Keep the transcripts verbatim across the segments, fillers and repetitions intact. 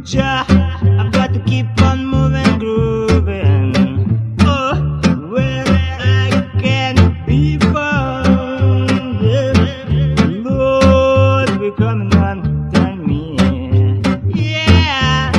Ja, I've got to keep on moving, grooving. Oh, where I can be found. Yeah. Lord, we're coming on, tell me. Yeah.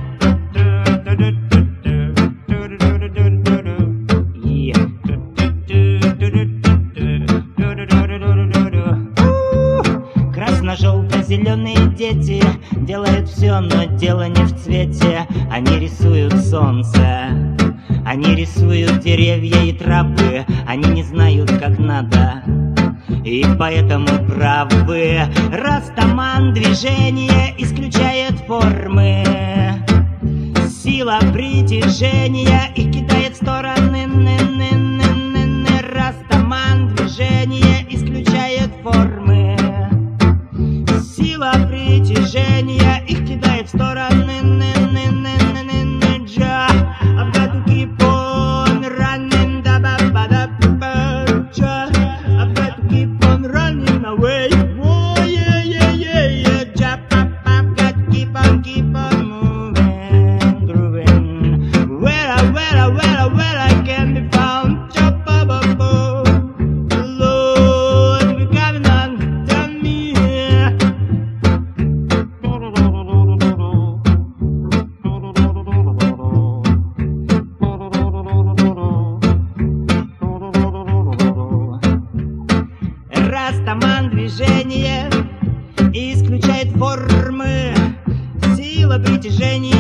Красно-желто-зеленые дети делают все, но дело не в цвете. Они рисуют солнце, они рисуют деревья и травы. Они не знают, как надо, и поэтому правы. Растаман движение исключает формы. Сила притяжения их кидает в стороны. Растаман движение исключает формы. Сила притяжения их кидает в стороны. Ja, I've got to keep on running. Da ba ba da ba. Ja, I've got to keep on running away. Oh yeah yeah yeah yeah. Ja, I've got to keep on keep on moving, grooving. Where I where I where I where I can be found. Ja ba ba ba. Lord, we're coming on, tell me. Растаман движение исключает формы. Сила притяжения